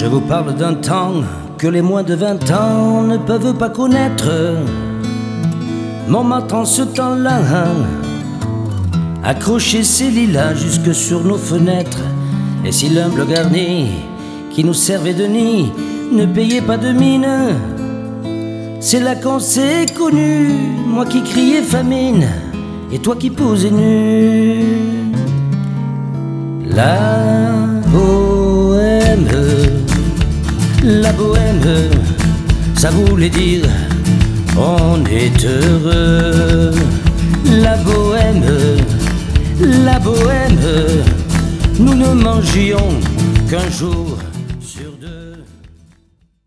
vous parle d'un temps que les moins de 20 ans ne peuvent pas connaître. Montmartre en ce temps-là accrochait ses lilas jusque sur nos fenêtres. Et si l'humble garni qui nous servait de nid ne payait pas de mine, c'est là qu'on s'est connus, moi qui criais famine et toi qui posais nu. La bohème, ça voulait dire on est heureux. La bohème, nous ne mangions qu'un jour